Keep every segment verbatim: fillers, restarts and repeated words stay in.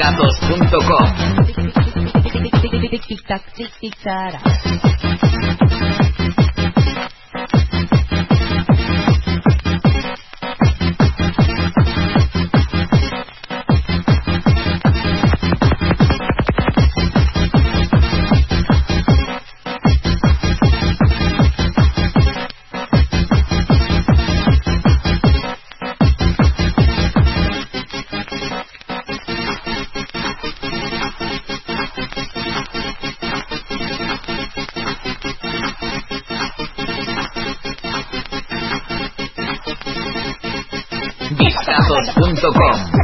Discatos punto com. Discatos punto com.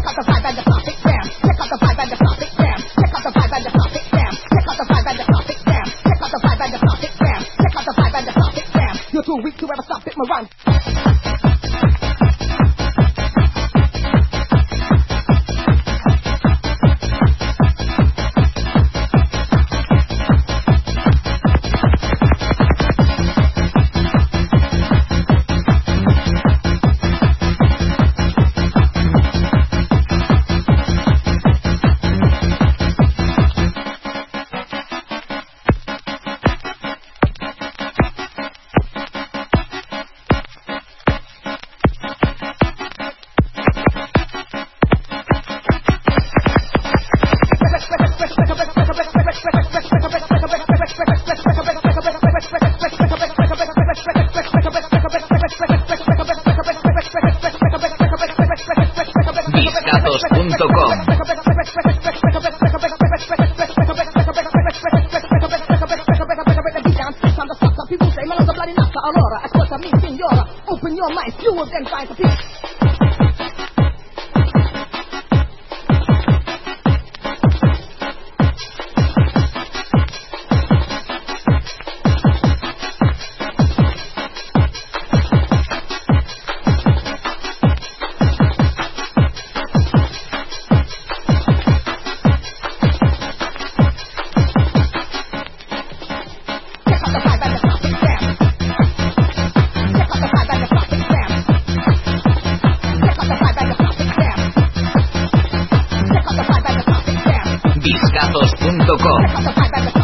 You're too weak to ever stop it, my run. Discatos punto com. Allora, ascoltami signora, open your mind, you will then find the peace. Discatos punto com.